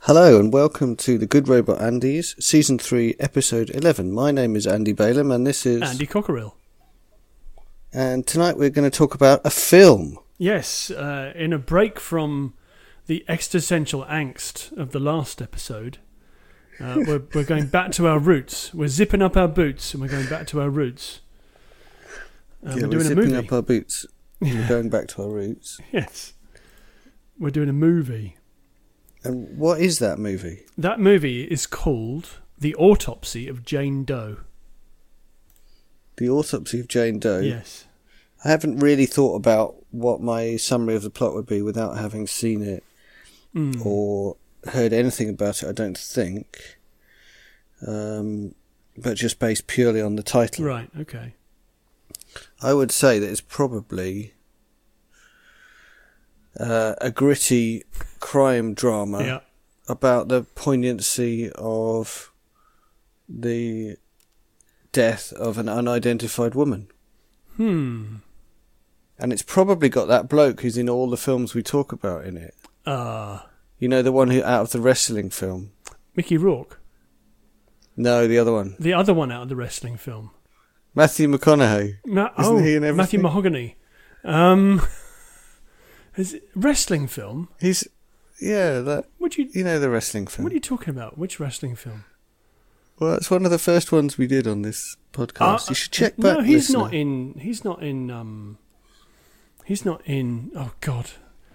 Hello and welcome to The Good Robot Andys, Season 3, Episode 11. My name is Andy Balaam and this is... Andy Cockerill. And tonight we're going to talk about a film. Yes, in a break from the existential angst of the last episode, we're going back to our roots. We're zipping up our boots and we're going back to our roots. We're doing zipping up our boots and we're going back to our roots. Yes. We're doing a movie. And what is that movie? That movie is called The Autopsy of Jane Doe. The Autopsy of Jane Doe? Yes. I haven't really thought about what my summary of the plot would be without having seen it or heard anything about it, I don't think. But just based purely on the title. Right, okay. I would say that it's probably a gritty crime drama about the poignancy of the death of an unidentified woman. And it's probably got that bloke who's in all the films we talk about in it. You know, the one who out of the wrestling film. Mickey Rourke? No, the other one. The other one out of the wrestling film. Matthew McConaughey. Isn't he in everything? Matthew Mahogany. Is it wrestling film? He's... Yeah, that... you know the wrestling film. What are you talking about? Which wrestling film? Well, it's one of the first ones we did on this podcast. You should check back. No, he's listener. not in. He's not in. He's not in. Oh God,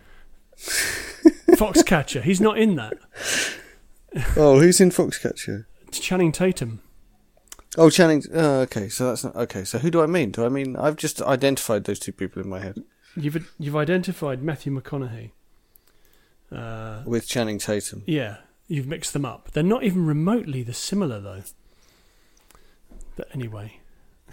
Foxcatcher. He's not in that. Oh, who's in Foxcatcher? It's Channing Tatum. Oh, Channing. Okay, so that's not okay. So who do I mean? I've just identified those two people in my head. You've identified Matthew McConaughey with Channing Tatum. Yeah. You've mixed them up. They're not even remotely similar, though. But anyway.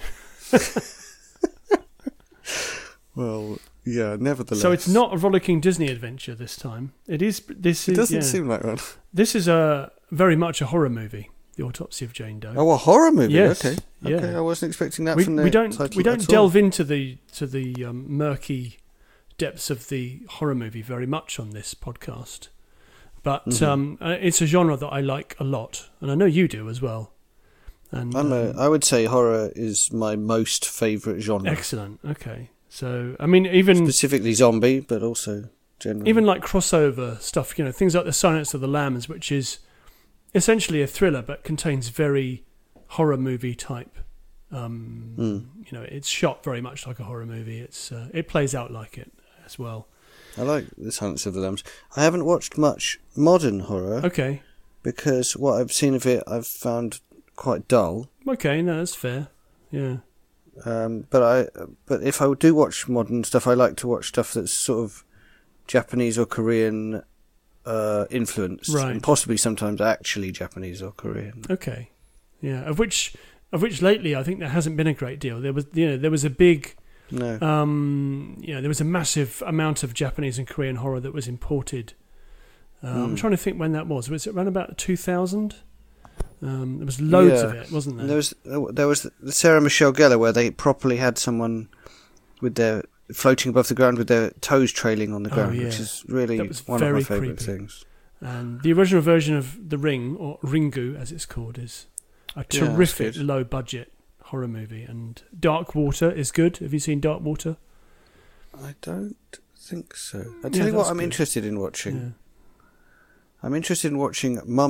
Well, yeah, nevertheless. So it's not a rollicking Disney adventure this time. It is. It doesn't seem like one. This is very much a horror movie, The Autopsy of Jane Doe. Oh, a horror movie? Yes. Okay. Yeah. Okay, I wasn't expecting that from the title. We don't delve into the murky depths of the horror movie very much on this podcast. But it's a genre that I like a lot, and I know you do as well. And I would say horror is my most favourite genre. Excellent. Okay, so I mean, even specifically zombie, but also generally, even like crossover stuff. You know, things like The Silence of the Lambs, which is essentially a thriller but contains very horror movie type. You know, it's shot very much like a horror movie. It plays out like it as well. I like The Silence of the Lambs. I haven't watched much modern horror. Okay. Because what I've seen of it, I've found quite dull. Okay, no, that's fair. Yeah. But if I do watch modern stuff, I like to watch stuff that's sort of Japanese or Korean influenced, right. And possibly sometimes actually Japanese or Korean. Okay. Yeah. Of which lately I think there hasn't been a great deal. There was a big. No. There was a massive amount of Japanese and Korean horror that was imported. I'm trying to think when that was. Was it around about 2000? There was loads of it, wasn't there? There was the Sarah Michelle Gellar where they properly had someone with their floating above the ground with their toes trailing on the ground, which is really one of my favourite things. And the original version of The Ring, or Ringu as it's called, is a terrific low budget horror movie. And Dark Water is good. Have you seen Dark Water? I don't think so. I tell you what, I'm interested in watching. Yeah. I'm interested in watching Mummy !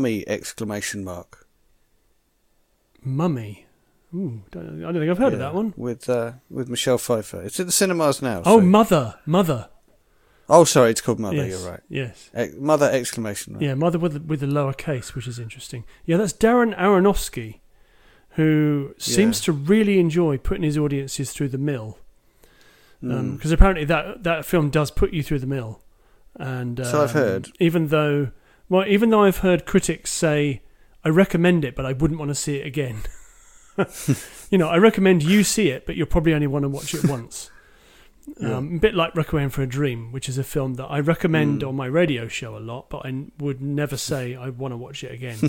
Mummy. Ooh, I don't think I've heard of that one. With Michelle Pfeiffer. It's at the cinemas now. Oh, so. Mother. Oh, sorry, it's called Mother. Yes, You're right. Yes. Mother ! Yeah, Mother with a lower case, which is interesting. Yeah, that's Darren Aronofsky, who seems to really enjoy putting his audiences through the mill. Because apparently that film does put you through the mill. And so I've heard. Even though I've heard critics say, I recommend it, but I wouldn't want to see it again. I recommend you see it, but you'll probably only want to watch it once. A bit like Requiem for a Dream, which is a film that I recommend on my radio show a lot, but I would never say I want to watch it again.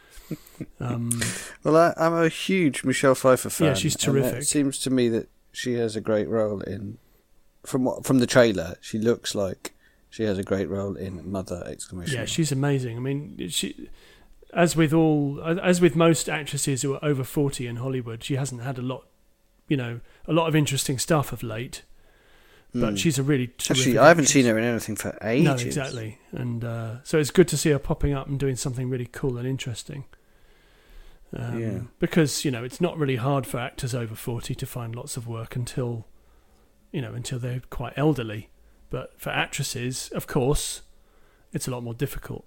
Well, I'm a huge Michelle Pfeiffer fan. Yeah, she's terrific. It seems to me that she has a great role in. From the trailer, she looks like She has a great role in Mother! ! Yeah, she's amazing. I mean, as with most actresses who are over 40 in Hollywood, she hasn't had a lot of interesting stuff of late. But she's a really terrific Actually, I haven't seen her in anything for ages. No, exactly. And so it's good to see her popping up and doing something really cool and interesting. Because, it's not really hard for actors over 40 to find lots of work until they're quite elderly. But for actresses, of course, it's a lot more difficult.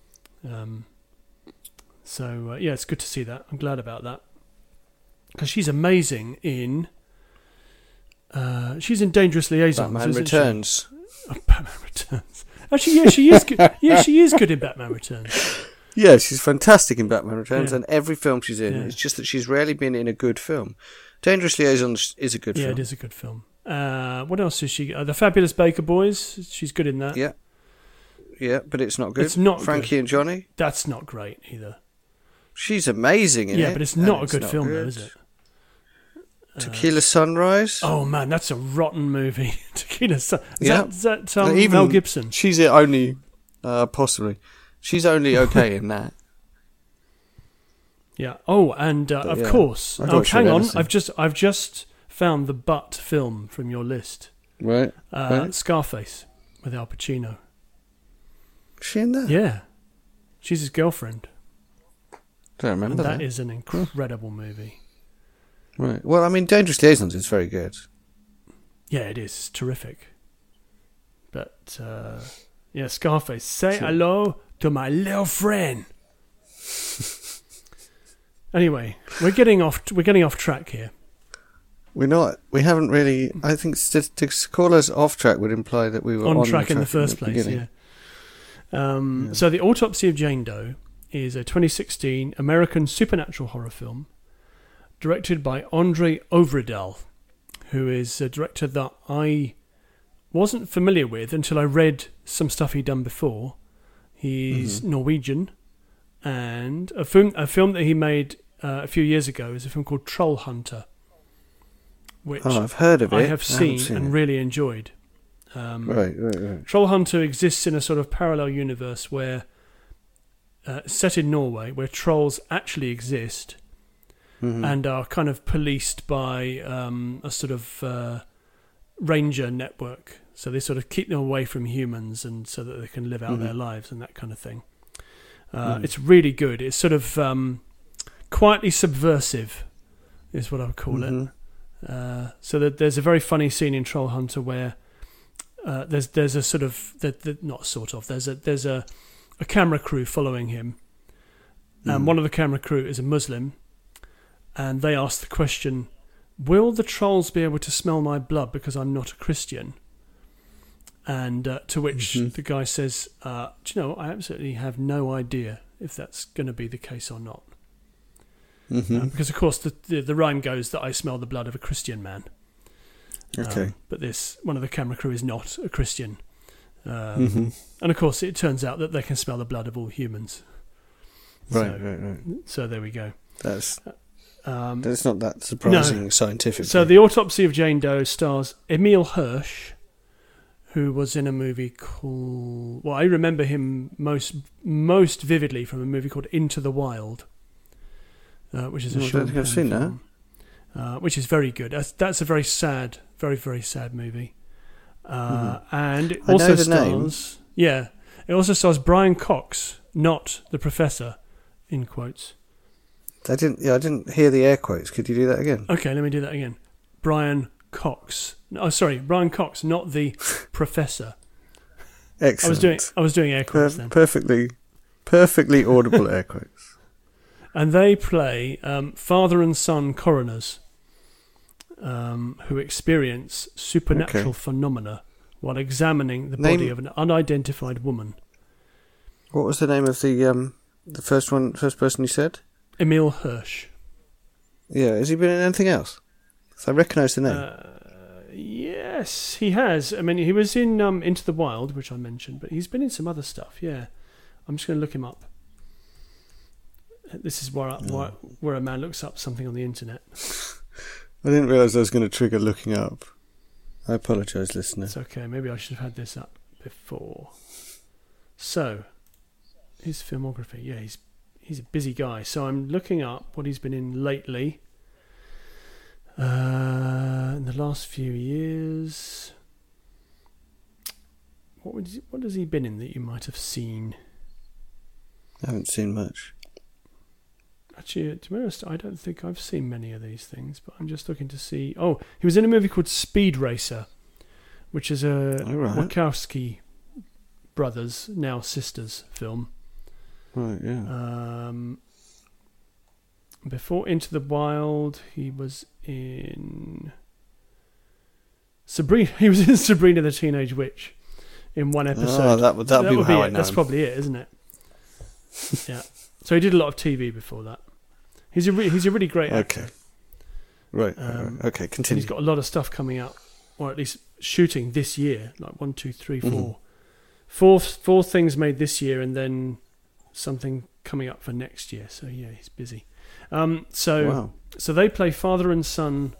So it's good to see that. I'm glad about that. Because she's amazing in... she's in Dangerous Liaisons. Batman Returns. Batman Returns. Actually, yeah, she is good. Yeah, she is good in Batman Returns. Yeah, she's fantastic in Batman Returns, and every film she's in. It's just that she's rarely been in a good film. Dangerous Liaisons is a good film. Yeah, it is a good film. What else is she? The Fabulous Baker Boys. She's good in that. Yeah. Yeah, but it's not good. It's not Frankie good. and Johnny. That's not great either. She's amazing in it. Yeah, but it's not a good film, though, is it? Tequila Sunrise. Oh man, that's a rotten movie. Tequila Sunrise. Is that Mel Gibson? She's only, possibly. She's only okay in that. Yeah. Oh, and of course. Oh, hang on. I've just found the butt film from your list. Right. Scarface with Al Pacino. Is she in that? Yeah. She's his girlfriend. Don't remember that. That is an incredible movie. Right. Well, I mean, Dangerous Liaisons is very good. Yeah, it is. It's terrific. But, Scarface. Say hello to my little friend. Anyway, we're getting off track here. We're not. We haven't really. I think to call us off track would imply that we were on track in the first place. Yeah. So, The Autopsy of Jane Doe is a 2016 American supernatural horror film directed by Andre Øvredal, who is a director that I wasn't familiar with until I read some stuff he'd done before. He's Norwegian, and a film that he made a few years ago is a film called Troll Hunter, which I've heard of it. I have seen and really enjoyed. Right. Troll Hunter exists in a sort of parallel universe where, set in Norway, where trolls actually exist and are kind of policed by a sort of ranger network. So they sort of keep them away from humans, and so that they can live out their lives and that kind of thing. It's really good. It's sort of quietly subversive, is what I would call it. So that there's a very funny scene in Troll Hunter where there's a sort of there's a camera crew following him, and one of the camera crew is a Muslim, and they ask the question, "Will the trolls be able to smell my blood because I'm not a Christian?" And to which the guy says, "Do you know, I absolutely have no idea if that's going to be the case or not." Because of course the rhyme goes that I smell the blood of a Christian man. Okay. But one of the camera crew is not a Christian. And of course it turns out that they can smell the blood of all humans. Right. So there we go. That's not that surprising scientifically. So The Autopsy of Jane Doe stars Emil Hirsch, who was in a movie called... Well, I remember him most vividly from a movie called Into the Wild, which is a short film. I've seen that. Which is very good. That's a very sad, very, very sad movie. And it also stars... Yeah. It also stars Brian Cox, not the Professor, in quotes. I didn't hear the air quotes. Could you do that again? Okay, let me do that again. Brian Cox. Oh, sorry, Brian Cox, not the Professor. Excellent. I was doing air quotes then. Perfectly audible air quotes. And they play father and son coroners who experience supernatural phenomena while examining the body of an unidentified woman. What was the name of the first person you said? Emil Hirsch. Yeah, has he been in anything else? So I recognise the name. Yes, he has. I mean, he was in Into the Wild, which I mentioned, but he's been in some other stuff. Yeah, I'm just going to look him up. This is where a man looks up something on the internet. I didn't realise I was going to trigger looking up. I apologise, listener. It's okay. Maybe I should have had this up before. So, his filmography. Yeah, he's a busy guy. So I'm looking up what he's been in lately. In the last few years, what has he been in that you might have seen? I haven't seen much. Actually, to be honest, I don't think I've seen many of these things, but I'm just looking to see. Oh, he was in a movie called Speed Racer, which is a Wachowski brothers, now sisters, film. Right, yeah. Before Into the Wild, he was in Sabrina. He was in Sabrina the Teenage Witch in one episode. Oh, that would be how I know That's him. probably it, isn't it? Yeah. So he did a lot of TV before that. He's a really great actor. Okay. Right. Okay. Continue. He's got a lot of stuff coming out, or at least shooting this year. Like 1, 2, 3, 4. Four things made this year, and then something coming up for next year. So yeah, he's busy. So they play father and son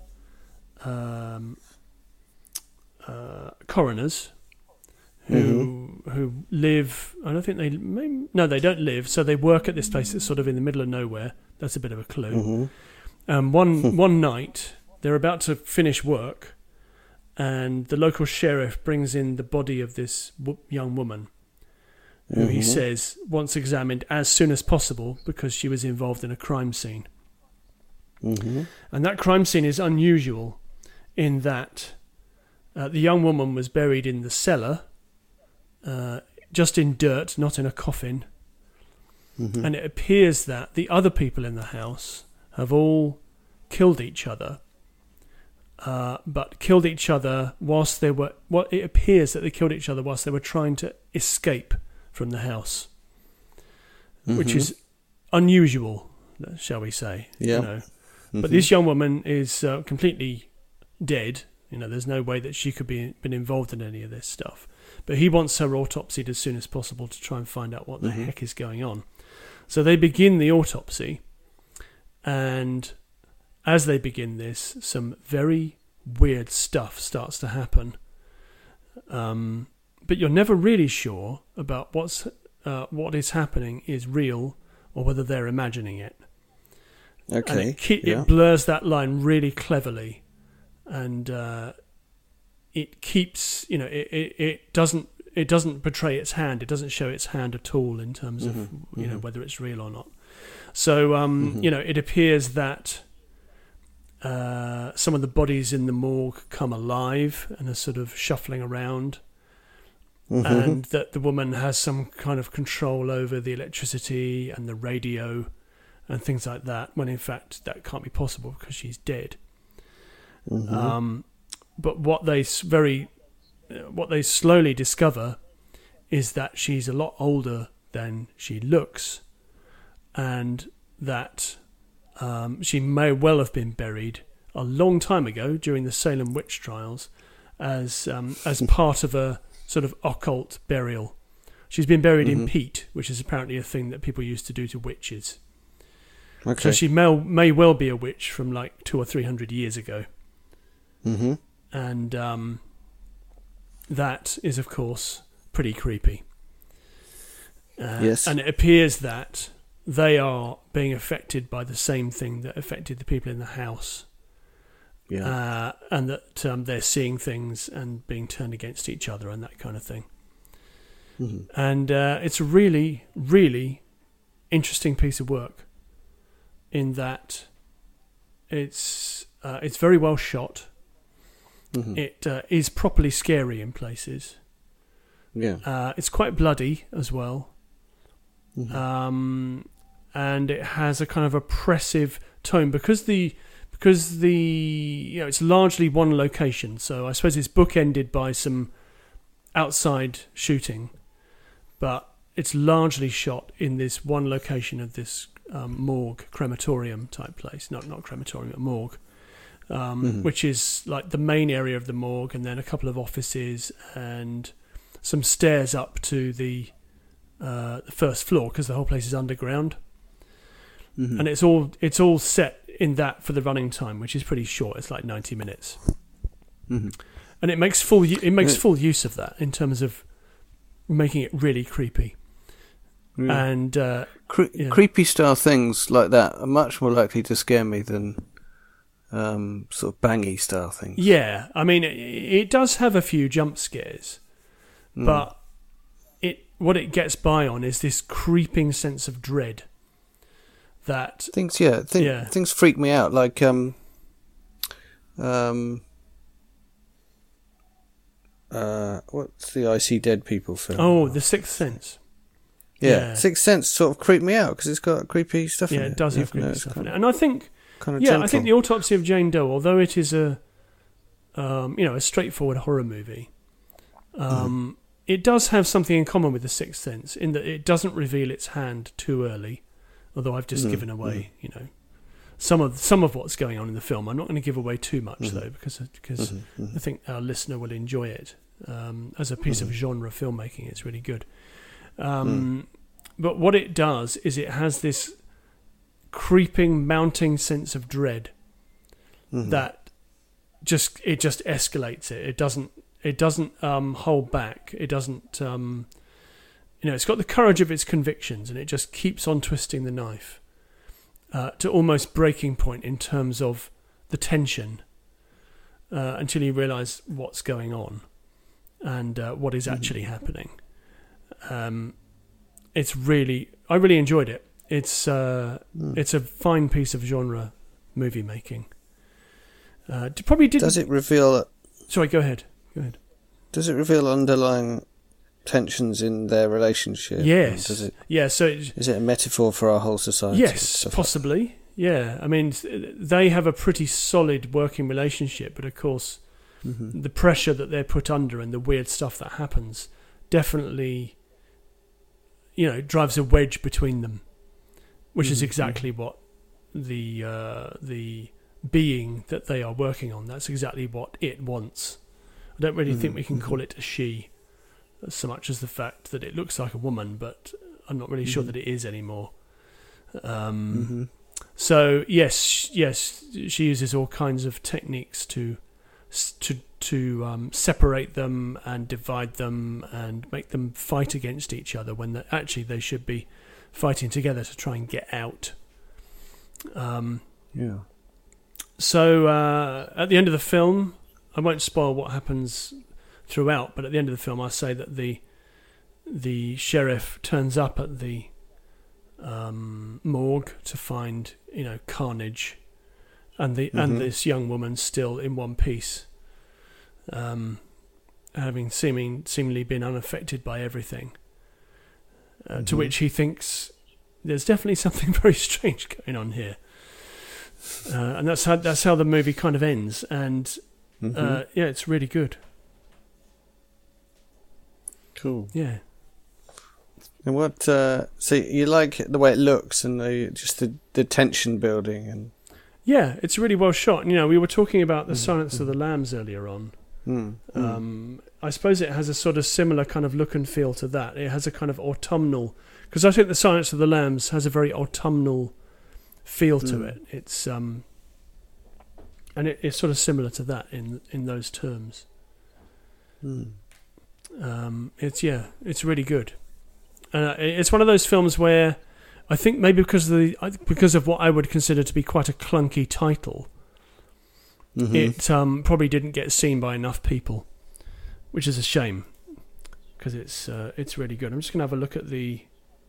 coroners who live. I don't think they don't live. So they work at this place that's sort of in the middle of nowhere. That's a bit of a clue. One night they're about to finish work, and the local sheriff brings in the body of this young woman, who he says wants examined as soon as possible because she was involved in a crime scene. And that crime scene is unusual in that the young woman was buried in the cellar, just in dirt, not in a coffin. And it appears that the other people in the house have all killed each other, but killed each other whilst they were... Well, it appears that they killed each other whilst they were trying to escape from the house, which is unusual, shall we say? Yeah. You know? But this young woman is completely dead. You know, there's no way that she could been involved in any of this stuff. But he wants her autopsied as soon as possible to try and find out what the heck is going on. So they begin the autopsy, and as they begin this, some very weird stuff starts to happen. But you're never really sure about what is happening is real or whether they're imagining it. Okay. And it blurs that line really cleverly, and it keeps, you know, it doesn't betray its hand. It doesn't show its hand at all in terms of you know, whether it's real or not. So you know, it appears that some of the bodies in the morgue come alive and are sort of shuffling around. And that the woman has some kind of control over the electricity and the radio and things like that, when in fact that can't be possible because she's dead. But what they slowly discover is that she's a lot older than she looks, and that she may well have been buried a long time ago during the Salem witch trials as part of a sort of occult burial. She's been buried in peat, which is apparently a thing that people used to do to witches. Okay. So she may well be a witch from like 200 or 300 years ago. And that is, of course, pretty creepy. Yes. And it appears that they are being affected by the same thing that affected the people in the house. Yeah. And that they're seeing things and being turned against each other and that kind of thing. And it's a really, really interesting piece of work in that it's very well shot. It is properly scary in places. Yeah. It's quite bloody as well. And it has a kind of oppressive tone because the you know, it's largely one location, so I suppose it's bookended by some outside shooting, but it's largely shot in this one location of this morgue, crematorium type place. Not crematorium, but morgue, which is like the main area of the morgue, and then a couple of offices and some stairs up to the first floor because the whole place is underground. And it's all set in that for the running time, which is pretty short. It's like 90 minutes, and it makes full use of that in terms of making it really creepy. And creepy style things like that are much more likely to scare me than sort of bangy style things. Yeah, I mean, it does have a few jump scares, but what it gets by on is this creeping sense of dread. That things freak me out. Like what's the I See Dead People film? Oh, The Sixth Sense. Yeah, Sixth Sense sort of creeped me out because it's got creepy stuff in it. Yeah, it does have creepy stuff in it. And I think, gentle. I think The Autopsy of Jane Doe, although it is a straightforward horror movie, it does have something in common with The Sixth Sense in that it doesn't reveal its hand too early. Although I've just given away, some of what's going on in the film. I'm not going to give away too much though, because I think our listener will enjoy it as a piece of genre filmmaking. It's really good. But what it does is it has this creeping, mounting sense of dread that just escalates it. It doesn't hold back. It doesn't. It's got the courage of its convictions, and it just keeps on twisting the knife to almost breaking point in terms of the tension until you realise what's going on and what is actually happening. I really enjoyed it. It's a fine piece of genre movie making. Does it reveal? Sorry, go ahead. Does it reveal underlying tensions in their relationship? Yes. Does it? Yeah. So is it a metaphor for our whole society? Yes, possibly. Yeah. I mean, they have a pretty solid working relationship, but of course, the pressure that they're put under and the weird stuff that happens definitely, drives a wedge between them, which is exactly what the being that they are working on. That's exactly what it wants. I don't really think we can call it a she, so much as the fact that it looks like a woman, but I'm not really sure that it is anymore. So yes, she uses all kinds of techniques to separate them and divide them and make them fight against each other when actually they should be fighting together to try and get out. So at the end of the film, I won't spoil what happens throughout, but at the end of the film, I say that the sheriff turns up at the morgue to find carnage, and this young woman still in one piece, having seemingly been unaffected by everything. To which he thinks there's definitely something very strange going on here, and that's how the movie kind of ends. And it's really good. Cool. Yeah. And what? So you like the way it looks and the tension building and. Yeah, it's really well shot. We were talking about the Silence of the Lambs earlier on. I suppose it has a sort of similar kind of look and feel to that. It has a kind of autumnal, because I think the Silence of the Lambs has a very autumnal feel to it. It's and it's sort of similar to that in those terms. It's really good. It's one of those films where I think maybe because of what I would consider to be quite a clunky title, it probably didn't get seen by enough people, which is a shame because it's really good. I'm just going to have a look at the.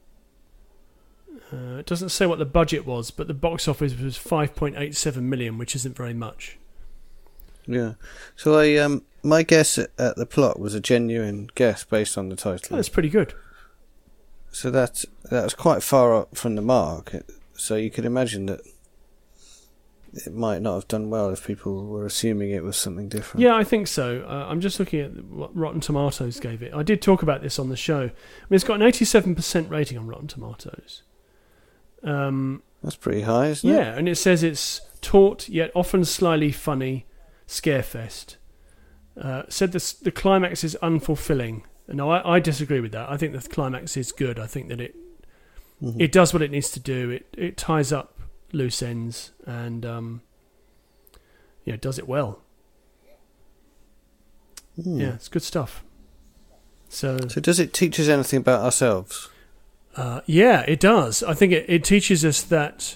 It doesn't say what the budget was, but the box office was 5.87 million, which isn't very much. Yeah. So my guess at the plot was a genuine guess based on the title. Oh, that's pretty good. So that was quite far up from the mark. So you could imagine that it might not have done well if people were assuming it was something different. Yeah, I think so. I'm just looking at what Rotten Tomatoes gave it. I did talk about this on the show. I mean, it's got an 87% rating on Rotten Tomatoes. That's pretty high, isn't it? Yeah, and it says it's taut yet often slyly funny scarefest. Said the climax is unfulfilling. No, I disagree with that. I think the climax is good. I think that it does what it needs to do. It ties up loose ends and does it well. Yeah, it's good stuff. So does it teach us anything about ourselves? Yeah, it does. I think it teaches us that,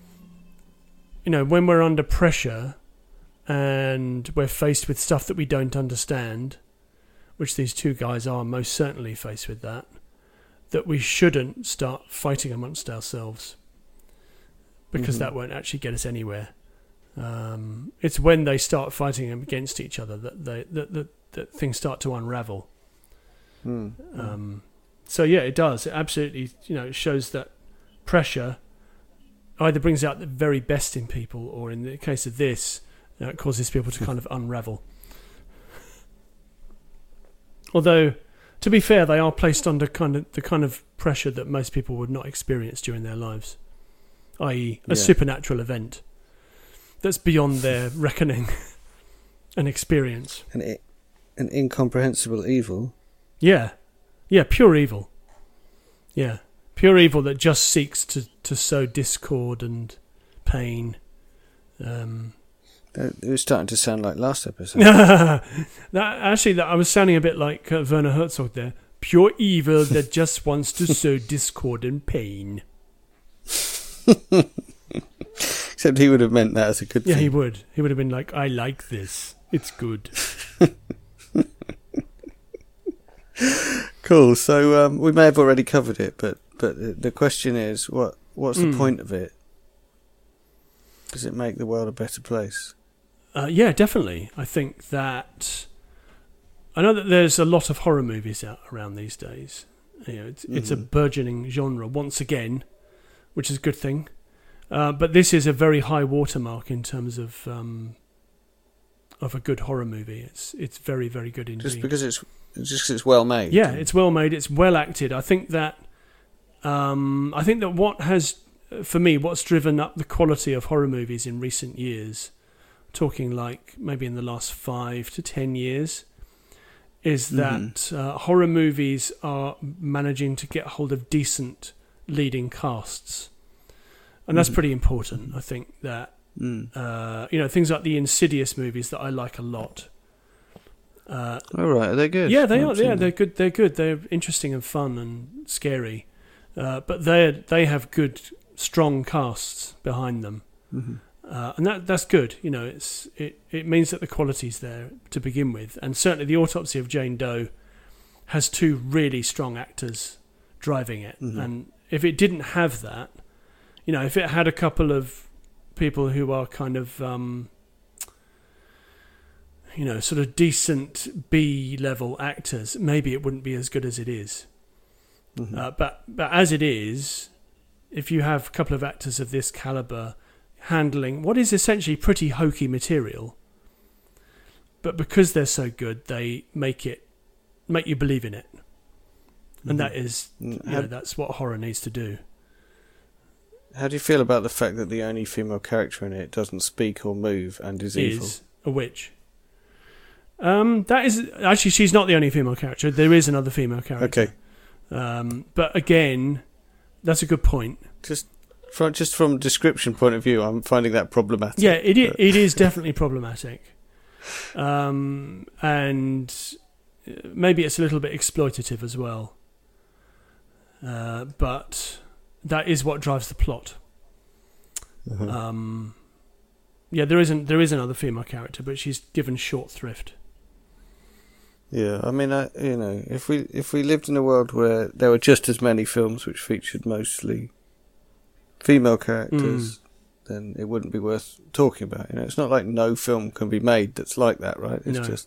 when we're under pressure and we're faced with stuff that we don't understand, which these two guys are most certainly faced with that we shouldn't start fighting amongst ourselves, because that won't actually get us anywhere. It's when they start fighting against each other that things start to unravel. So yeah, it does. It absolutely, it shows that pressure either brings out the very best in people, or in the case of this, it causes people to kind of unravel. Although, to be fair, they are placed under the kind of pressure that most people would not experience during their lives, i.e. a supernatural event that's beyond their reckoning and experience. An incomprehensible evil. Yeah, pure evil. Yeah, pure evil that just seeks to sow discord and pain. It was starting to sound like last episode. I was sounding a bit like Werner Herzog there. Pure evil that just wants to sow discord and pain. Except he would have meant that as a good thing. Yeah, he would. He would have been like, I like this. It's good. Cool. So we may have already covered it, but the question is, what's the point of it? Does it make the world a better place? Yeah, definitely. I think that I know that there's a lot of horror movies out around these days. It's a burgeoning genre once again, which is a good thing. But this is a very high watermark in terms of a good horror movie. It's very, very good indeed. Just because it's well made. Yeah, it's well made. It's well acted. I think that what has, for me, what's driven up the quality of horror movies in recent years, talking like maybe in the last 5 to 10 years, is that horror movies are managing to get hold of decent leading casts. And that's pretty important. I think that, things like the Insidious movies that I like a lot. All right, are they good? Yeah, they are. Yeah, they're good. They're good. They're interesting and fun and scary. But they have good, strong casts behind them. And that's good. It means that the quality's there to begin with. And certainly the Autopsy of Jane Doe has 2 really strong actors driving it. And if it didn't have that, if it had a couple of people who are kind of, sort of decent B-level actors, maybe it wouldn't be as good as it is. But as it is, if you have a couple of actors of this caliber handling what is essentially pretty hokey material, but because they're so good, they make you believe in it. And that is, that's what horror needs to do. How do you feel about the fact that the only female character in it doesn't speak or move and is evil? Is a witch. That is actually, she's not the only female character. There is another female character. Okay. But again, that's a good point. Just from a description point of view, I'm finding that problematic. Yeah, it is definitely problematic. And maybe it's a little bit exploitative as well. But that is what drives the plot. Yeah, there is another female character, but she's given short thrift. Yeah, I mean, if we lived in a world where there were just as many films which featured mostly female characters, then it wouldn't be worth talking about. It's not like no film can be made that's like that, right?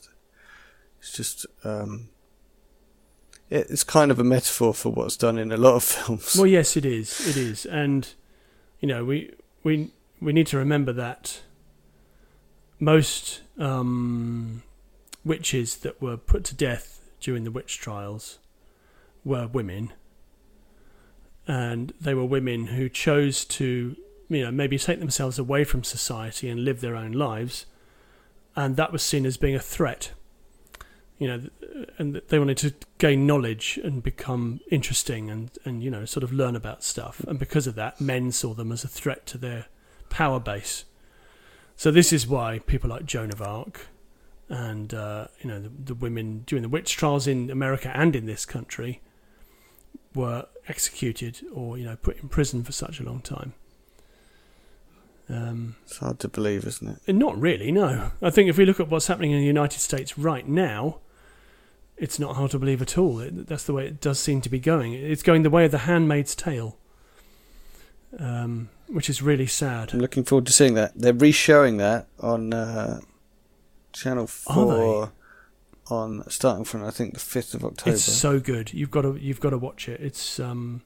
It's kind of a metaphor for what's done in a lot of films. Well, yes, it is, and we need to remember that most witches that were put to death during the witch trials were women, and they were women who chose to maybe take themselves away from society and live their own lives, and that was seen as being a threat. And they wanted to gain knowledge and become interesting and sort of learn about stuff. And because of that, men saw them as a threat to their power base. So this is why people like Joan of Arc and the women during the witch trials in America and in this country were executed or put in prison for such a long time. It's hard to believe, isn't it? Not really, no. I think if we look at what's happening in the United States right now, it's not hard to believe at all. That's the way it does seem to be going. It's going the way of The Handmaid's Tale, which is really sad. I'm looking forward to seeing that. They're re-showing that on Channel 4 starting from, I think, the 5th of October. It's so good. You've got to watch it. It's an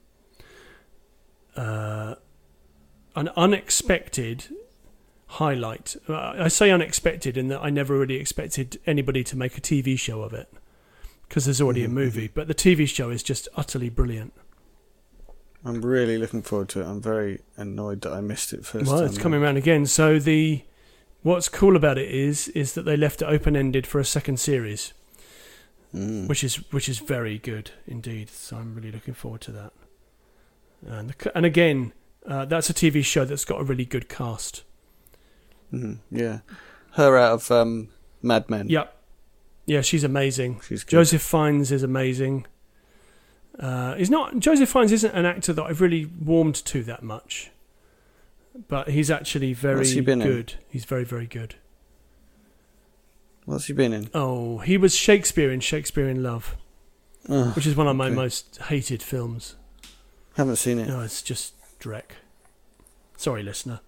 unexpected highlight. I say unexpected in that I never really expected anybody to make a TV show of it, because there's already a movie. But the TV show is just utterly brilliant. I'm really looking forward to it. I'm very annoyed that I missed it first time. Well, it's coming around again. So what's cool about it is that they left it open-ended for a second series, which is very good indeed. So I'm really looking forward to that. And again, that's a TV show that's got a really good cast. Yeah, her out of Mad Men. Yep. Yeah, she's amazing. She's good. Joseph Fiennes is amazing. Joseph Fiennes isn't an actor that I've really warmed to that much, but he's actually very good. He's very, very good. What's he been in? Oh, he was Shakespeare in Shakespeare in Love, which is one of my most hated films. Haven't seen it. No, it's just dreck. Sorry, listener.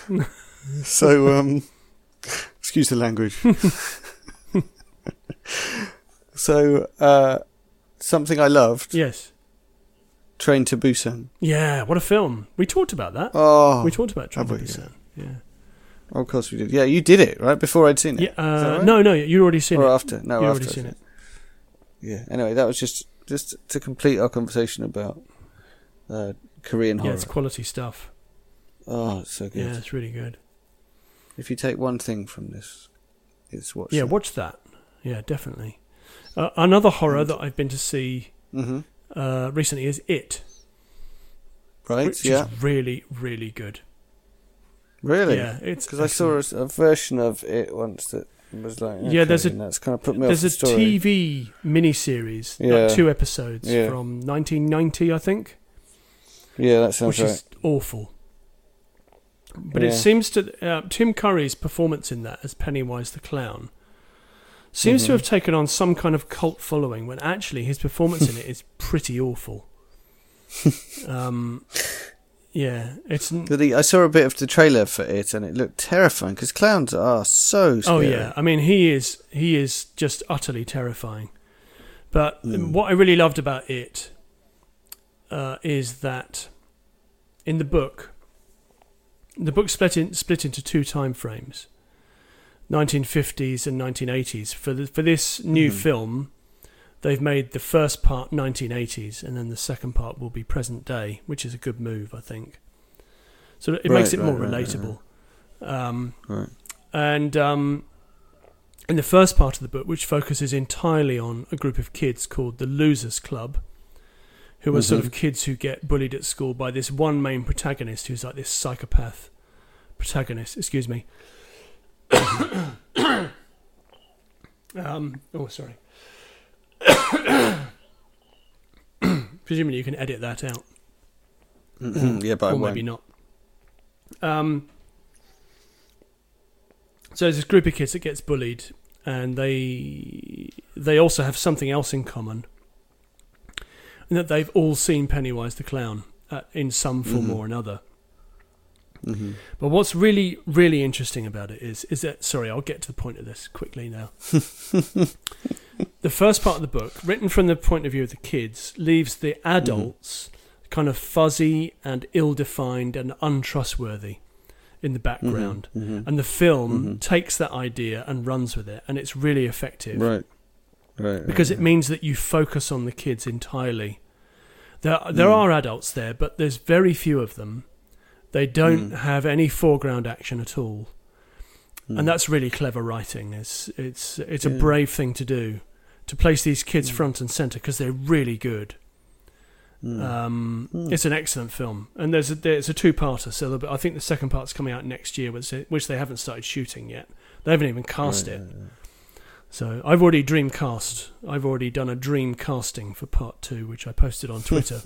So, excuse the language. So, something I loved. Yes. Train to Busan. Yeah, what a film. We talked about that. Oh. We talked about Train to Busan. Yeah. Oh, of course we did. Yeah, you did it, right? Before I'd seen it. Yeah, right? No, you'd already seen it. Or after. No, you'd after. already seen it. Yeah. Anyway, that was just to complete our conversation about Korean horror. Yeah, it's quality stuff. Oh, it's so good. Yeah, it's really good. If you take one thing from this, it's watch. Yeah, watch that. Yeah, definitely. Another horror that I've been to see recently is It. Right, which is really, really good. Really? Yeah, it's because I saw a version of It once that was like that's kind of put me off the story. There's a TV miniseries, like 2 episodes from 1990, I think. Yeah, that sounds right. Which is awful. But it seems to Tim Curry's performance in that as Pennywise the Clown seems to have taken on some kind of cult following, when actually his performance in it is pretty awful. Yeah, it's. I saw a bit of the trailer for it, and it looked terrifying because clowns are so scary. Oh yeah, I mean he is just utterly terrifying. But what I really loved about it is that in the book split into 2 time frames. 1950s and 1980s. For this new film, they've made the first part 1980s, and then the second part will be present day, which is a good move, I think. So it makes it more relatable. And in the first part of the book, which focuses entirely on a group of kids called the Losers Club, who are sort of kids who get bullied at school by this one main protagonist who's like this psychopath protagonist. Excuse me. Sorry. Presumably you can edit that out. Yeah, but or maybe not. So there's this group of kids that gets bullied, and they also have something else in common, and that they've all seen Pennywise the Clown in some form or another. But what's really, really interesting about it is that... Sorry, I'll get to the point of this quickly now. The first part of the book, written from the point of view of the kids, leaves the adults kind of fuzzy and ill-defined and untrustworthy in the background. And the film takes that idea and runs with it, and it's really effective. Right. Because it means that you focus on the kids entirely. There are adults there, but there's very few of them. They don't have any foreground action at all, and that's really clever writing. It's a brave thing to do, to place these kids front and center, because they're really good. It's an excellent film, and there's a 2-parter. So I think the second part's coming out next year, which they haven't started shooting yet. They haven't even cast it. So I've already dreamcast. I've already done a dream casting for part 2, which I posted on Twitter.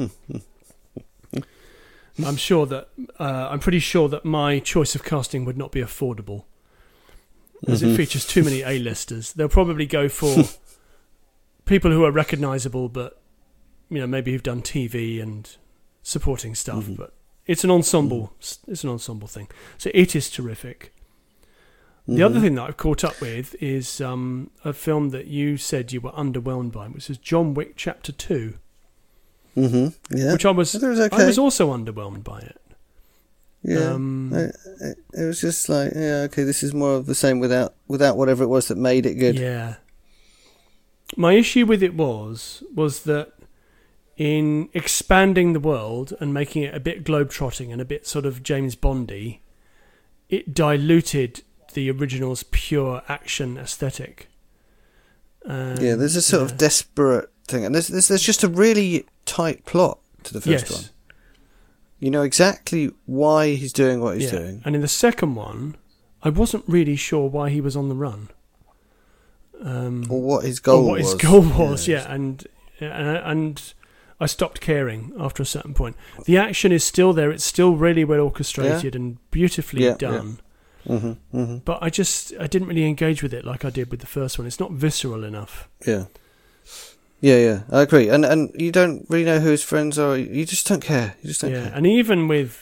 I'm pretty sure that my choice of casting would not be affordable, as it features too many A-listers. They'll probably go for people who are recognisable, but maybe who've done TV and supporting stuff. But it's an ensemble. It's an ensemble thing. So it is terrific. The other thing that I've caught up with is a film that you said you were underwhelmed by, which is John Wick Chapter 2. Yeah. Which I was also underwhelmed by it. Yeah. It was just like, this is more of the same without whatever it was that made it good. Yeah. My issue with it was that in expanding the world and making it a bit globetrotting and a bit sort of James Bondy, it diluted the original's pure action aesthetic. There's a sort of desperate thing, and there's just a really tight plot to the first one. You know exactly why he's doing what he's doing. And in the second one, I wasn't really sure why he was on the run, or what his goal was. And I stopped caring after a certain point. The action is still there; it's still really well orchestrated and beautifully done. But I didn't really engage with it like I did with the first one. It's not visceral enough. Yeah, I agree. And you don't really know who his friends are. You just don't care. Care. And even with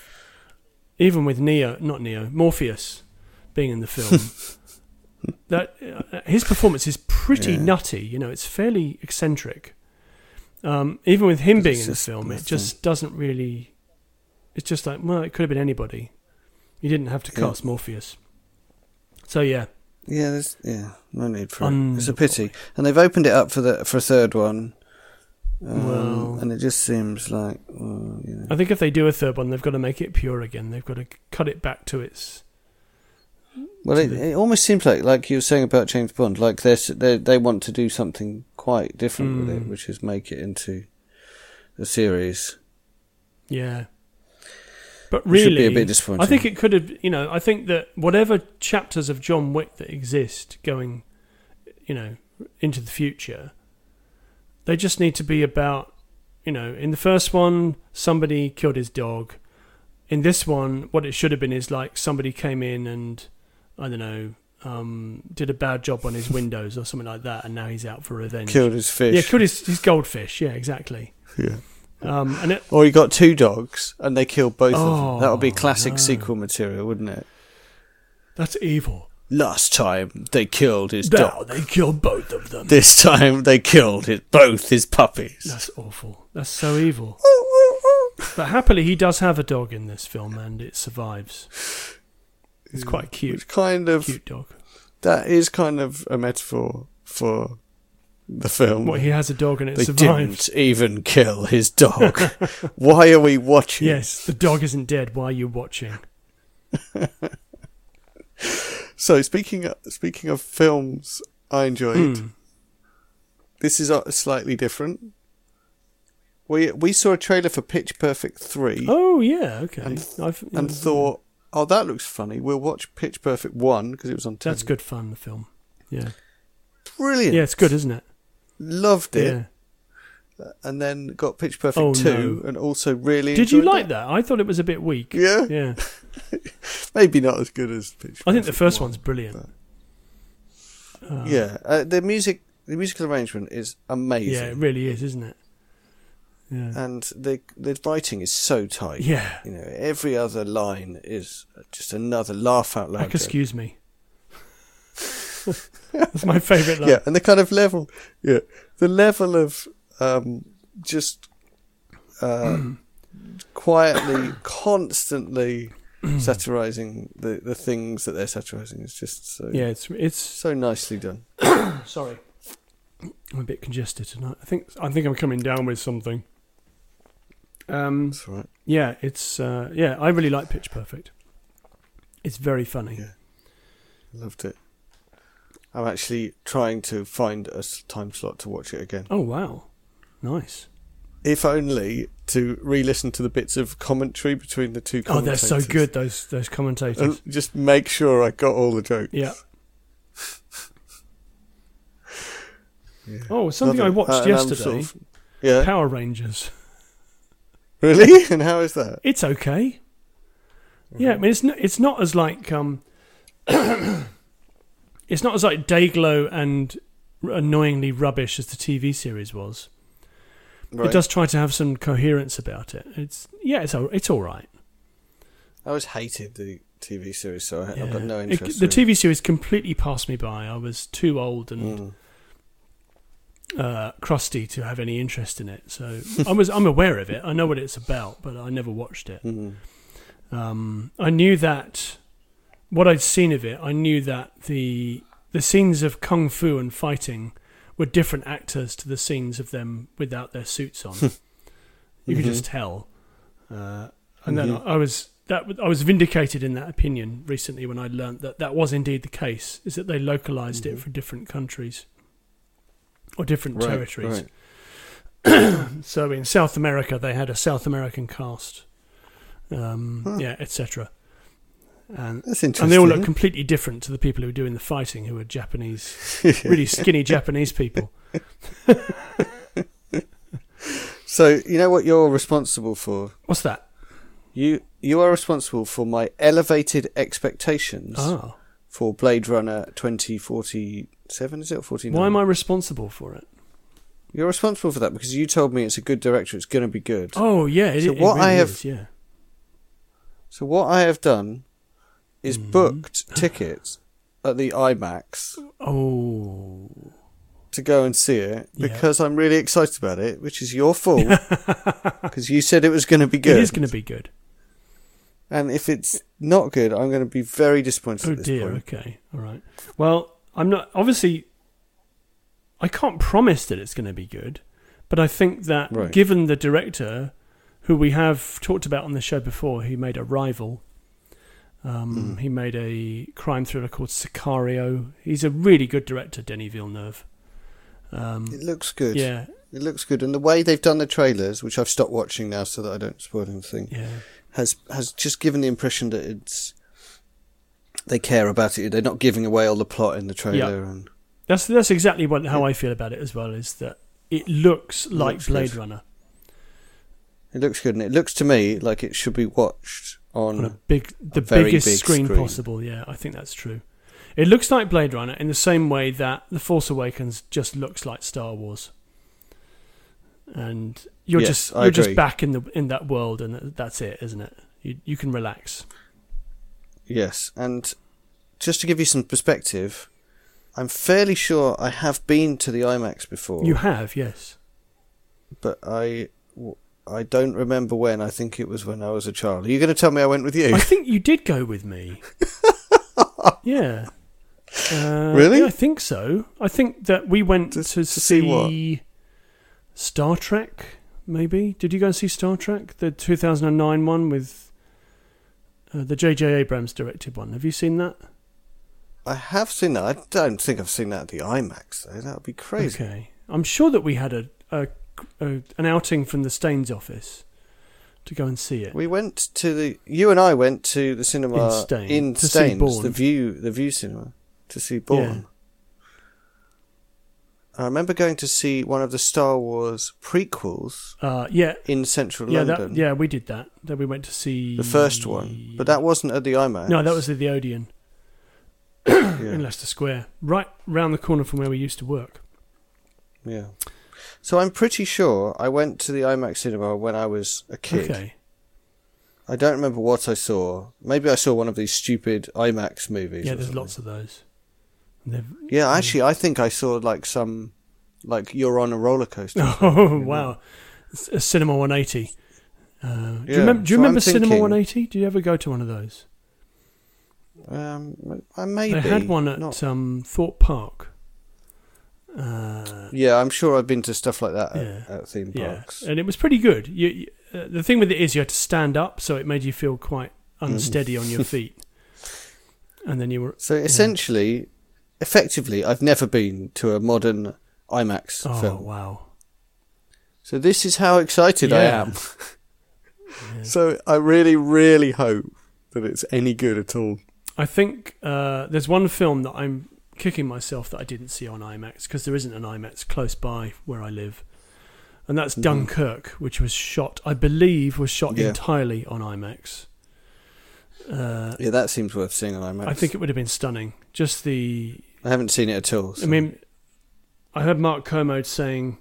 Morpheus being in the film, that his performance is pretty nutty. It's fairly eccentric. Even with him being in the film, it just doesn't really. It's just like, well, it could have been anybody. You didn't have to cast Morpheus. So there's no need for it. It's a pity, and they've opened it up for a third one. And it just seems like, I think if they do a third one, they've got to make it pure again. They've got to cut it back to its. Well, it almost seems like you were saying about James Bond, like they want to do something quite different with it, which is make it into a series. Yeah. But really, should be a bit disappointing. I think it could have, I think that whatever chapters of John Wick that exist going, into the future, they just need to be about, in the first one, somebody killed his dog. In this one, what it should have been is like somebody came in and, I don't know, did a bad job on his windows or something like that, and now he's out for revenge. Killed his fish. Yeah, killed his goldfish. Yeah, exactly. Yeah. Or he got 2 dogs and they killed both of them. That would be classic sequel material, wouldn't it? That's evil. Last time they killed his dog. They killed both of them. This time they killed both his puppies. That's awful. That's so evil. But happily, he does have a dog in this film, and it survives. It's quite cute. It's kind of cute dog. That is kind of a metaphor for the film. He has a dog and it survives. They didn't even kill his dog. Why are we watching? Yes, the dog isn't dead. Why are you watching? So speaking of films I enjoyed, this is slightly different. We saw a trailer for Pitch Perfect 3. Oh yeah, okay. And thought, that looks funny. We'll watch Pitch Perfect 1 because it was on TV. That's good fun. The film, yeah, brilliant. Yeah, it's good, isn't it? Loved it. Yeah. And then got Pitch Perfect 2 and also really enjoyed Did you like that? I thought it was a bit weak. Yeah? Yeah. Maybe not as good as Pitch Perfect. I think the first one's brilliant. The musical arrangement is amazing. Yeah, it really is, isn't it? Yeah. And the writing is so tight. Yeah. Every other line is just another laugh out loud. Excuse me. That's my favourite line. Yeah, and the kind of level, the level of just quietly, constantly satirising the things that they're satirising is just so. Yeah, it's so nicely done. Sorry, I'm a bit congested tonight. I think I'm coming down with something. That's all right. Yeah, it's I really like Pitch Perfect. It's very funny. Yeah, loved it. I'm actually trying to find a time slot to watch it again. Oh, wow. Nice. If only to re-listen to the bits of commentary between the two commentators. Oh, they're so good, those commentators. And just make sure I got all the jokes. Yeah. Yeah. Oh, something I watched yesterday. Power Rangers. Really? And how is that? It's okay. Yeah, I mean, it's not as like it's not as like Dayglow and annoyingly rubbish as the TV series was. Right. It does try to have some coherence about it. It's all right. I always hated the TV series, so I've got no interest. The TV series completely passed me by. I was too old and crusty to have any interest in it. So I'm aware of it. I know what it's about, but I never watched it. Mm-hmm. I knew that what I'd seen of it. I knew that the scenes of kung fu and fighting were different actors to the scenes of them without their suits on. You could just tell. And then I was vindicated in that opinion recently when I learnt that was indeed the case. Is that they localized it for different countries or different territories. Right. So in South America, they had a South American cast, etc. And that's interesting. And they all look completely different to the people who were doing the fighting, who were Japanese, really skinny Japanese people. So you know what you're responsible for? What's that? You are responsible for my elevated expectations for Blade Runner 2047, is it, or 49? Why am I responsible for it? You're responsible for that because you told me it's a good director, it's going to be good. Oh, yeah, it really is, yeah. So what I have done is booked tickets at the IMAX to go and see it because I'm really excited about it, which is your fault because you said it was going to be good. It is going to be good. And if it's not good, I'm going to be very disappointed at this point. Oh dear, okay, all right. Well, I'm not, obviously, I can't promise that it's going to be good, but I think that given the director, who we have talked about on the show before, he made Arrival, he made a crime thriller called Sicario. He's a really good director, Denis Villeneuve. It looks good. Yeah. It looks good. And the way they've done the trailers, which I've stopped watching now so that I don't spoil anything, has just given the impression that they care about it. They're not giving away all the plot in the trailer. And that's exactly how I feel about it as well, is that it looks like Blade Runner. It looks good, and it looks to me like it should be watched on the biggest screen possible. Yeah, I think that's true. It looks like Blade Runner in the same way that The Force Awakens just looks like Star Wars. And you're just back in that world, and that's it, isn't it? You can relax. Yes, and just to give you some perspective, I'm fairly sure I have been to the IMAX before. You have, yes. But I don't remember when. I think it was when I was a child. Are you going to tell me I went with you? I think you did go with me. Yeah. Really? Yeah, I think so. I think that we went to see what? Star Trek, maybe. Did you go and see Star Trek? The 2009 one with the J.J. Abrams directed one. Have you seen that? I have seen that. I don't think I've seen that at the IMAX, though. That would be crazy. Okay. I'm sure that we had an outing from the Staines office to go and see it. You and I went to the cinema in Staines, the View cinema, to see Bourne. Yeah. I remember going to see one of the Star Wars prequels in central London. We did that. Then we went to see the first one, but that wasn't at the IMAX. No, that was at the Odeon in Leicester Square, right round the corner from where we used to work. Yeah. So I'm pretty sure I went to the IMAX cinema when I was a kid. Okay. I don't remember what I saw. Maybe I saw one of these stupid IMAX movies. Yeah, there's lots of those. Actually, I think I saw You're on a Roller Coaster. Oh, wow. A Cinema 180. Do you remember Cinema 180? Did you ever go to one of those? Maybe. They had one at Thorpe Park. I'm sure I've been to stuff like that at theme parks. And it was pretty good. The thing with it is you had to stand up, so it made you feel quite unsteady on your feet. And then you were... So essentially... Effectively, I've never been to a modern IMAX film. Oh, wow. So this is how excited I am. So I really, really hope that it's any good at all. I think there's one film that I'm kicking myself that I didn't see on IMAX, because there isn't an IMAX close by where I live. And that's Dunkirk, which was shot, I believe, entirely on IMAX. Yeah, that seems worth seeing on IMAX. I think it would have been stunning. I haven't seen it at all. So. I mean, I heard Mark Kermode saying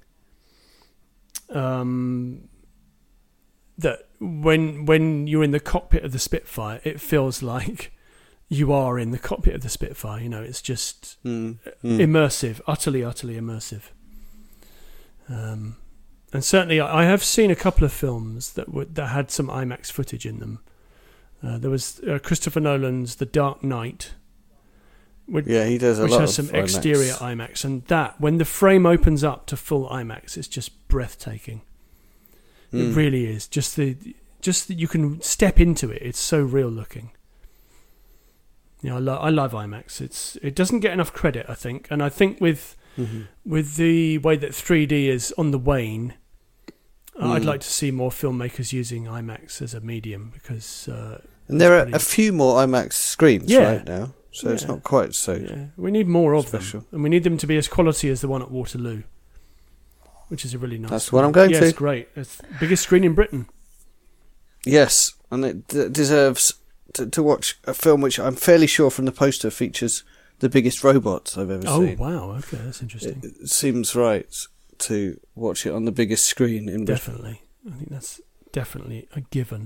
that when you're in the cockpit of the Spitfire, it feels like you are in the cockpit of the Spitfire. You know, it's just immersive, utterly immersive. And certainly, I have seen a couple of films that had some IMAX footage in them. There was Christopher Nolan's The Dark Knight. He does a lot, which has some exterior IMAX, and that when the frame opens up to full IMAX, it's just breathtaking. It really is. Just that you can step into it. It's so real looking. I love IMAX. It doesn't get enough credit, I think, and I think with the way that 3D is on the wane, I'd like to see more filmmakers using IMAX as a medium, because and there are a few more IMAX screens right now. So it's not quite so. Yeah. We need more of them, and we need them to be as quality as the one at Waterloo, which is a really nice. That's what I'm going to. It's great. It's the biggest screen in Britain. Yes, and it deserves to watch a film which I'm fairly sure from the poster features the biggest robots I've ever seen. Oh wow! Okay, that's interesting. It seems right to watch it on the biggest screen in Britain. Definitely, I think that's definitely a given.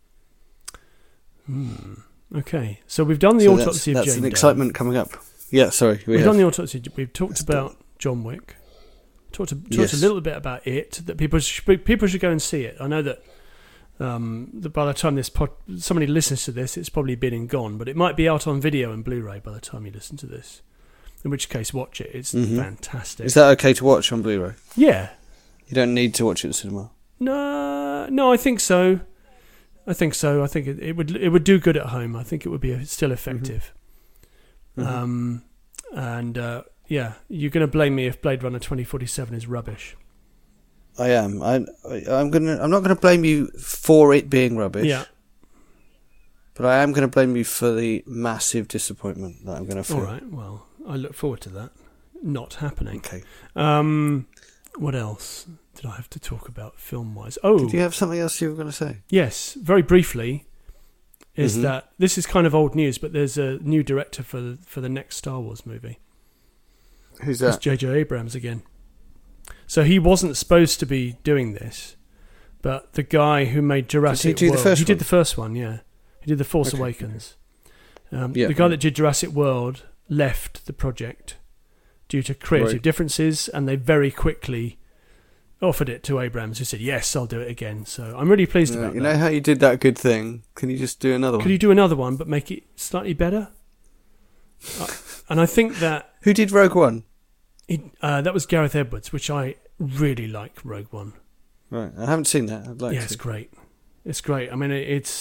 Okay, so we've done the autopsy of Jane Doe. That's an excitement coming up. Yeah, sorry. We've done the autopsy. We've talked about John Wick. Talked a little bit about it. That people should go and see it. I know that by the time somebody listens to this, it's probably been and gone. But it might be out on video and Blu-ray by the time you listen to this. In which case, watch it. It's fantastic. Is that okay to watch on Blu-ray? Yeah. You don't need to watch it at the cinema. No, I think so. I think it would do good at home. I think it would be still effective. And you're going to blame me if Blade Runner 2047 is rubbish. I am. I'm not going to blame you for it being rubbish. Yeah. But I am going to blame you for the massive disappointment that I'm going to feel. All right. Well, I look forward to that not happening. Okay. What else did I have to talk about film-wise? Oh, did you have something else you were going to say? Yes, very briefly. Is that this is kind of old news, but there's a new director for the next Star Wars movie. Who's that? It's J.J. Abrams again. So he wasn't supposed to be doing this, but the guy who made Jurassic World, he did the first one. Yeah, he did The Force Awakens. The guy that did Jurassic World left the project due to creative differences, and they very quickly offered it to Abrams, who said, yes, I'll do it again. So I'm really pleased about that. You know how you did that good thing? Can you just do another one? Could you do another one, but make it slightly better? And I think that... Who did Rogue One? That was Gareth Edwards, which I really like, Rogue One. Right, I haven't seen that. I'd like to. Yeah, it's great. It's great. I mean, it's...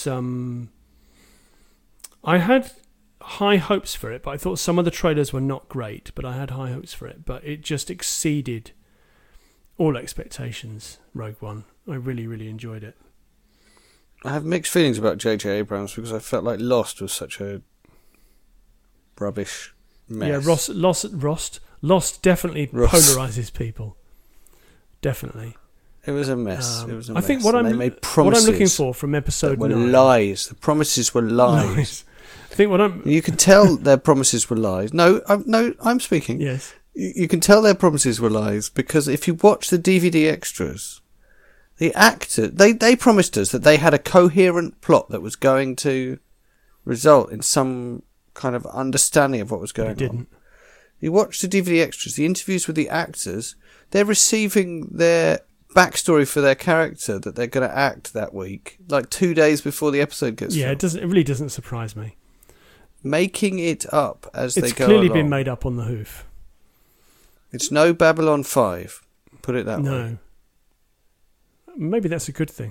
I had high hopes for it, but I thought some of the trailers were not great, but I had high hopes for it. But it just exceeded all expectations, Rogue One. I really, really enjoyed it. I have mixed feelings about J.J. Abrams because I felt like Lost was such a rubbish mess. Yeah, Lost definitely polarizes people. Definitely. It was a mess. I think what I'm looking for from episode 9 were lies. The promises were lies. I think you can tell their promises were lies. No, I'm speaking. Yes. You can tell their promises were lies because if you watch the DVD extras, the actor they promised us that they had a coherent plot that was going to result in some kind of understanding of what was going on. Didn't. You watch the DVD extras, the interviews with the actors, they're receiving their backstory for their character that they're going to act that week, like 2 days before the episode gets filmed. It really doesn't surprise me. Making it up as they go along. It's clearly been made up on the hoof. It's no Babylon 5, put it that way. No. Maybe that's a good thing.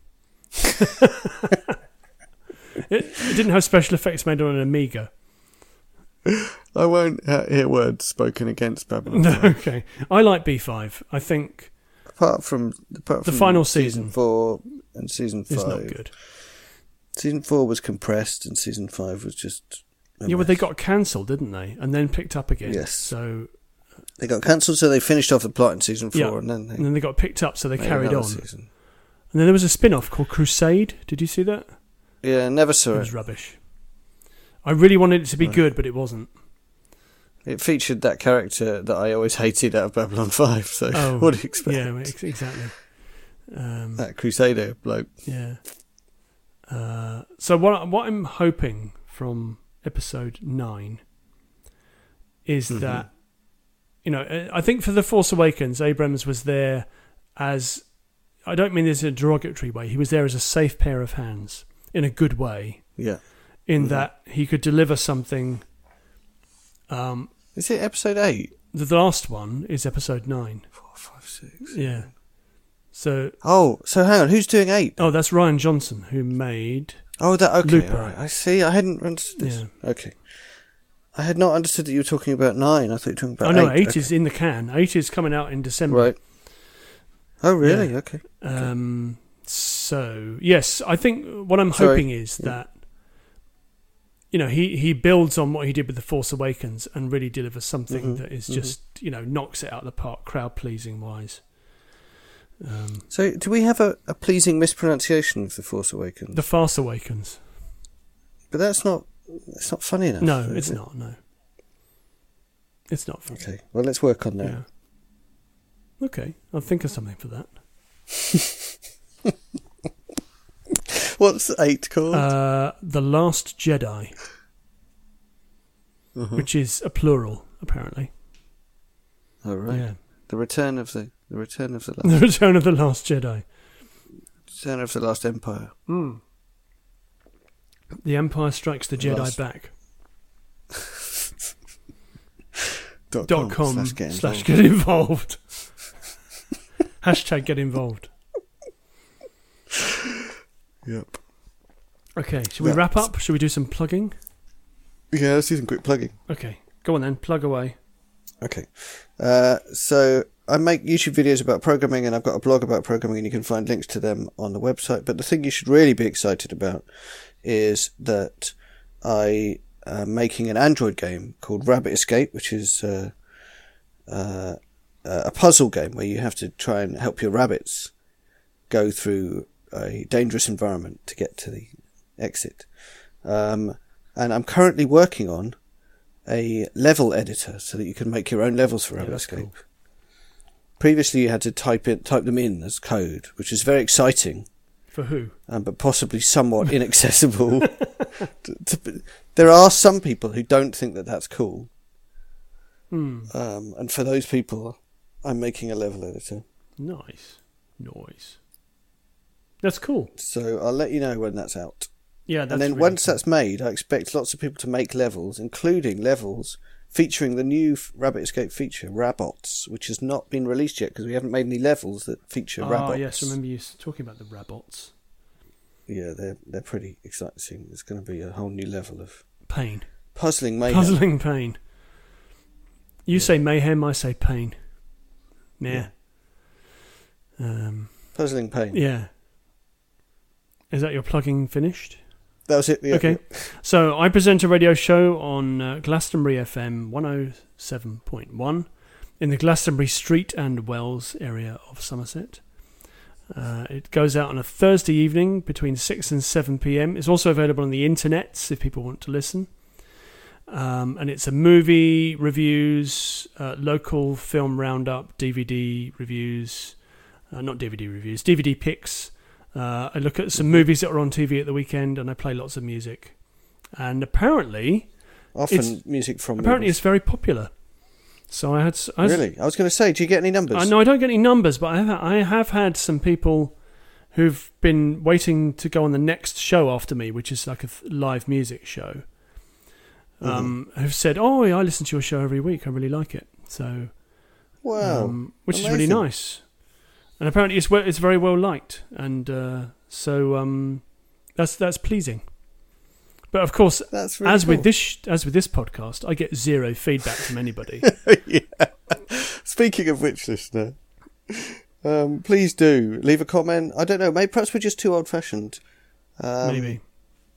It didn't have special effects made on an Amiga. I won't hear words spoken against Babylon 5. No, okay. I like B5. I think... Apart from the final season 4 and season 5. It's not good. Season 4 was compressed and season 5 was just Yeah, well, they got cancelled, didn't they? And then picked up again. Yes. So they got cancelled, so they finished off the plot in season 4, and then they got picked up, so they carried on. Season. And then there was a spin-off called Crusade. Did you see that? Yeah, never saw it. It was rubbish. I really wanted it to be good, but it wasn't. It featured that character that I always hated out of Babylon 5, so what do you expect? Yeah, exactly. That Crusader bloke. Yeah. So what I'm hoping from episode 9 is that, I think for The Force Awakens, Abrams was there as, I don't mean this in a derogatory way, he was there as a safe pair of hands, in a good way. Yeah. In that he could deliver something. Is it episode 8? The last one is episode 9. 4, 5, 6. Yeah. So hang on, who's doing 8? Oh, that's Rian Johnson, who made okay, Looper. All right. I see. I hadn't understood this. Yeah. Okay. I had not understood that you were talking about 9. I thought you were talking about 8. Oh, no, 8 is in the can. 8 is coming out in December. Right. Oh, really? Yeah. Okay. So, yes, I think what I'm hoping is that, he builds on what he did with The Force Awakens and really delivers something that is just, knocks it out of the park, crowd-pleasing wise. So, do we have a pleasing mispronunciation of The Force Awakens? The Farce Awakens. But that's not funny enough. No, it's not, no. It's not funny. Okay, well, let's work on that. Yeah. Okay, I'll think of something for that. What's 8 called? The Last Jedi. Which is a plural, apparently. Oh, right. Yeah. The Return of the Last... The Return of the Last Jedi. Return of the Last Empire. The Empire Strikes the Jedi back. .com/get involved. Hashtag get involved. Yep. Okay, should we wrap up? Should we do some plugging? Yeah, let's do some quick plugging. Okay, go on then, plug away. Okay. So I make YouTube videos about programming, and I've got a blog about programming, and you can find links to them on the website. But the thing you should really be excited about is that I am making an Android game called Rabbit Escape, which is a puzzle game where you have to try and help your rabbits go through a dangerous environment to get to the exit. And I'm currently working on a level editor so that you can make your own levels for Rabbit Escape. Cool. Previously, you had to type them in as code, which is very exciting. For who? But possibly somewhat inaccessible. There are some people who don't think that that's cool. And for those people, I'm making a level editor. Nice. That's cool. So I'll let you know when that's out. Yeah, that's and then really once cool. that's made, I expect lots of people to make levels, including levels featuring the new Rabbit Escape feature, Rabots, which has not been released yet because we haven't made any levels that feature Rabots. Oh, yes, remember you talking about the Rabots. Yeah, they're pretty exciting. There's going to be a whole new level of pain. Puzzling mayhem. Puzzling pain. You say mayhem, I say pain. Yeah. Puzzling pain. Yeah. Is that your plugging finished? That was it. Yeah, okay. Yeah. So I present a radio show on Glastonbury FM 107.1 in the Glastonbury Street and Wells area of Somerset. It goes out on a Thursday evening between 6 and 7 p.m. It's also available on the internet if people want to listen. And it's a movie reviews, local film roundup, DVD reviews, not DVD reviews, DVD picks. I look at some movies that are on TV at the weekend, and I play lots of music. And apparently, music from apparently movies. It's very popular. So really? I was going to say, do you get any numbers? No, I don't get any numbers, but I have had some people who've been waiting to go on the next show after me, which is like a live music show. Who've said, "Oh, yeah, I listen to your show every week. I really like it." So, wow, which amazing. is really nice. And apparently, it's very well liked, and so that's pleasing. But of course, that's really as cool. with this podcast, I get zero feedback from anybody. Yeah. Speaking of which, listener, please do leave a comment. I don't know. Maybe perhaps we're just too old-fashioned. Maybe.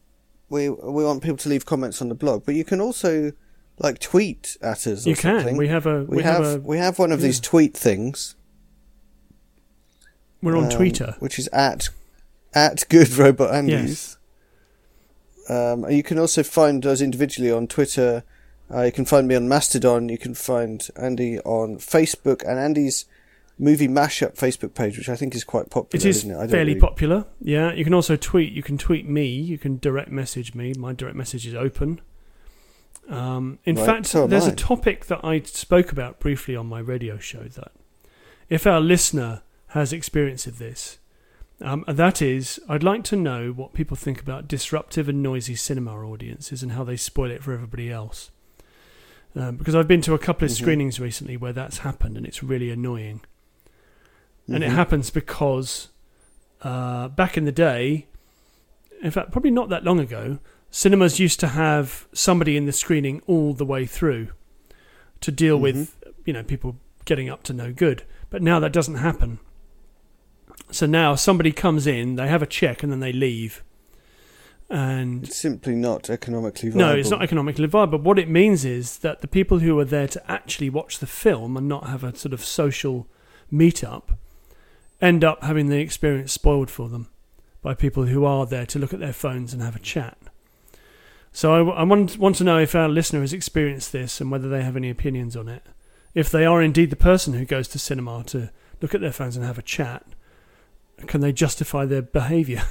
we want people to leave comments on the blog, but you can also like tweet at us. Or you can. Something. We have one of these tweet things. We're on Twitter, which is at Good Robot Andys. Yes. You can also find us individually on Twitter. You can find me on Mastodon. You can find Andy on Facebook, and Andy's Movie Mashup Facebook page, which I think is quite popular. It is isn't it? fairly popular. Yeah, you can also tweet. You can tweet me. You can direct message me. My direct message is open. In fact, there's a topic that I spoke about briefly on my radio show that if our listener has experience of this, and that is, I'd like to know what people think about disruptive and noisy cinema audiences and how they spoil it for everybody else. Because I've been to a couple of screenings recently where that's happened, and it's really annoying. And it happens because back in the day, in fact, probably not that long ago, cinemas used to have somebody in the screening all the way through to deal with, people getting up to no good. But now that doesn't happen. So now somebody comes in, they have a check, and then they leave. And it's simply not economically viable. No, it's not economically viable. What it means is that the people who are there to actually watch the film and not have a sort of social meet-up end up having the experience spoiled for them by people who are there to look at their phones and have a chat. So I want to know if our listener has experienced this and whether they have any opinions on it. If they are indeed the person who goes to cinema to look at their phones and have a chat, can they justify their behaviour?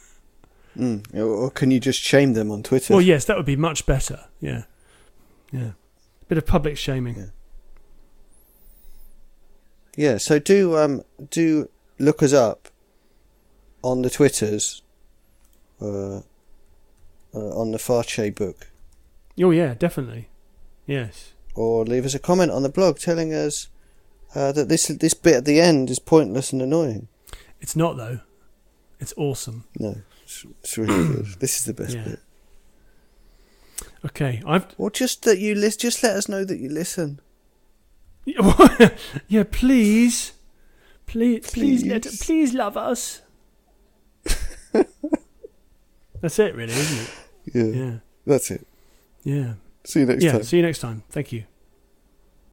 Or can you just shame them on Twitter? Well, yes, that would be much better. Yeah. Bit of public shaming. Yeah. So do look us up on the Twitters, on the Farche book. Oh yeah, definitely. Yes. Or leave us a comment on the blog telling us that this bit at the end is pointless and annoying. It's not though. It's awesome. No, it's really good. This is the best bit. Okay, or just that you just let us know that you listen. Yeah, please love us. That's it, really, isn't it? Yeah. That's it. Yeah. See you next time. See you next time. Thank you.